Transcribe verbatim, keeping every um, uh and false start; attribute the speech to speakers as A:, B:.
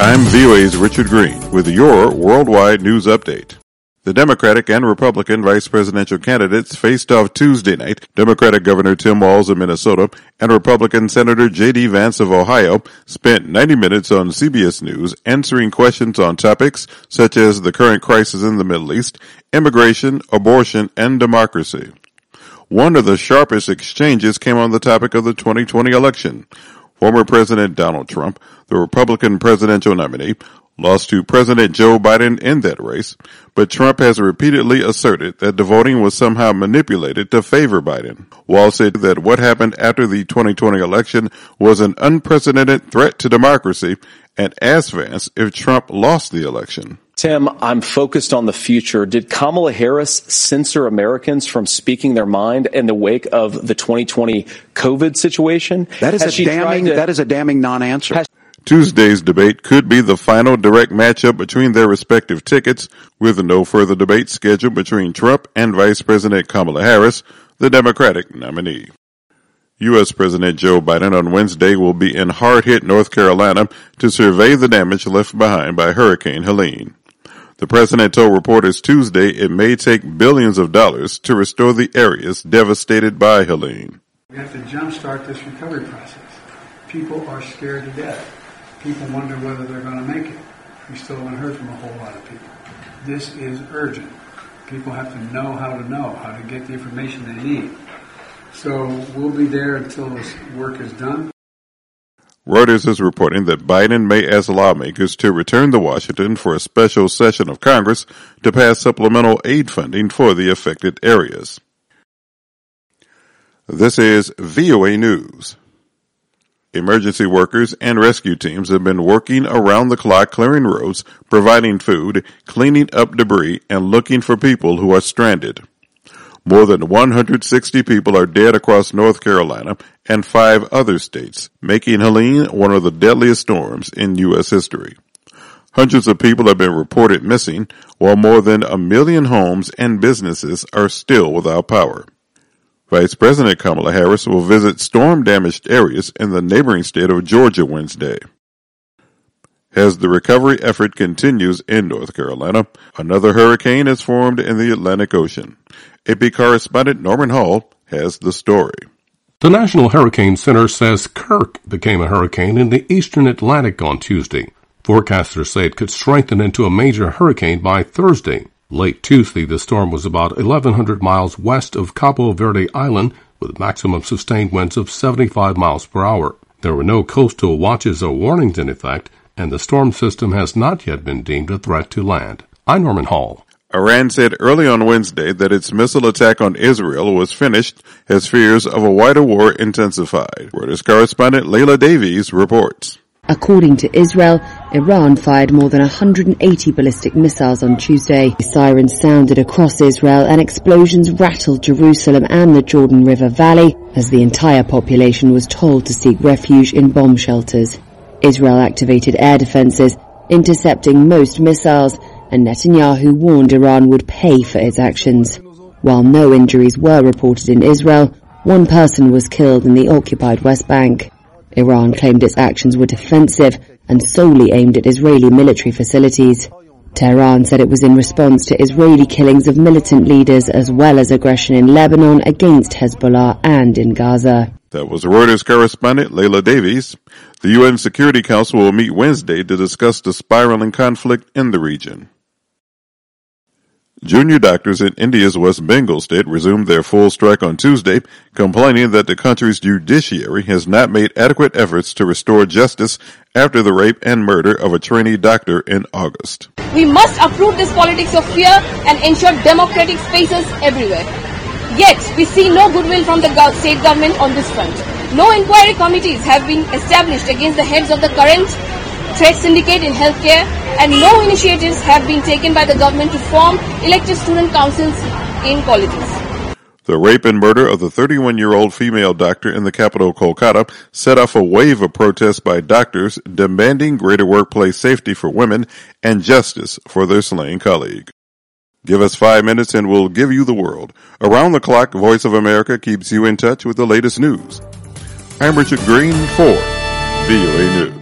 A: I'm V O A's Richard Green with your Worldwide News Update. The Democratic and Republican vice presidential candidates faced off Tuesday night. Democratic Governor Tim Walz of Minnesota and Republican Senator J D Vance of Ohio spent ninety minutes on C B S News answering questions on topics such as the current crisis in the Middle East, immigration, abortion, and democracy. One of the sharpest exchanges came on the topic of the twenty twenty election. Former President Donald Trump, the Republican presidential nominee, lost to President Joe Biden in that race, but Trump has repeatedly asserted that the voting was somehow manipulated to favor Biden. Walz said that what happened after the twenty twenty election was an unprecedented threat to democracy and asked Vance if Trump lost the election.
B: Tim, I'm focused on the future. Did Kamala Harris censor Americans from speaking their mind in the wake of the twenty twenty COVID situation?
C: That is, a damning, to, that is a damning non-answer. Has,
A: Tuesday's debate could be the final direct matchup between their respective tickets, with no further debate scheduled between Trump and Vice President Kamala Harris, the Democratic nominee. U S. President Joe Biden on Wednesday will be in hard-hit North Carolina to survey the damage left behind by Hurricane Helene. The president told reporters Tuesday it may take billions of dollars to restore the areas devastated by Helene.
D: We have to jumpstart this recovery process. People are scared to death. People wonder whether they're going to make it. We still haven't heard from a whole lot of people. This is urgent. People have to know how to know, how to get the information they need. So we'll be there until this work is done.
A: Reuters is reporting that Biden may ask lawmakers to return to Washington for a special session of Congress to pass supplemental aid funding for the affected areas. This is V O A News. Emergency workers and rescue teams have been working around the clock clearing roads, providing food, cleaning up debris, and looking for people who are stranded. More than one hundred sixty people are dead across North Carolina and five other states, making Helene one of the deadliest storms in U S history. Hundreds of people have been reported missing, while more than a million homes and businesses are still without power. Vice President Kamala Harris will visit storm-damaged areas in the neighboring state of Georgia Wednesday. As the recovery effort continues in North Carolina, another hurricane has formed in the Atlantic Ocean. A P correspondent Norman Hall has the story.
E: The National Hurricane Center says Kirk became a hurricane in the eastern Atlantic on Tuesday. Forecasters say it could strengthen into a major hurricane by Thursday. Late Tuesday, the storm was about eleven hundred miles west of Cabo Verde Island with maximum sustained winds of seventy-five miles per hour. There were no coastal watches or warnings in effect, and the storm system has not yet been deemed a threat to land. I'm Norman Hall.
A: Iran said early on Wednesday that its missile attack on Israel was finished as fears of a wider war intensified. Reuters correspondent Layla Davies reports.
F: According to Israel, Iran fired more than one hundred eighty ballistic missiles on Tuesday. Sirens sounded across Israel and explosions rattled Jerusalem and the Jordan River Valley as the entire population was told to seek refuge in bomb shelters. Israel activated air defenses, intercepting most missiles, and Netanyahu warned Iran would pay for its actions. While no injuries were reported in Israel, one person was killed in the occupied West Bank. Iran claimed its actions were defensive and solely aimed at Israeli military facilities. Tehran said it was in response to Israeli killings of militant leaders as well as aggression in Lebanon against Hezbollah and in Gaza.
A: That was Reuters correspondent Layla Davies. The U N Security Council will meet Wednesday to discuss the spiraling conflict in the region. Junior doctors in India's West Bengal state resumed their full strike on Tuesday, complaining that the country's judiciary has not made adequate efforts to restore justice after the rape and murder of a trainee doctor in August.
G: We must uproot this politics of fear and ensure democratic spaces everywhere. Yet, we see no goodwill from the state government on this front. No inquiry committees have been established against the heads of the current threat syndicate in healthcare, and no initiatives have been taken by the government to form elective student councils in colleges.
A: The rape and murder of the thirty-one-year-old female doctor in the capital, Kolkata, set off a wave of protests by doctors demanding greater workplace safety for women and justice for their slain colleague. Give us five minutes and we'll give you the world. Around the clock, Voice of America keeps you in touch with the latest news. I'm Richard Green for V O A News.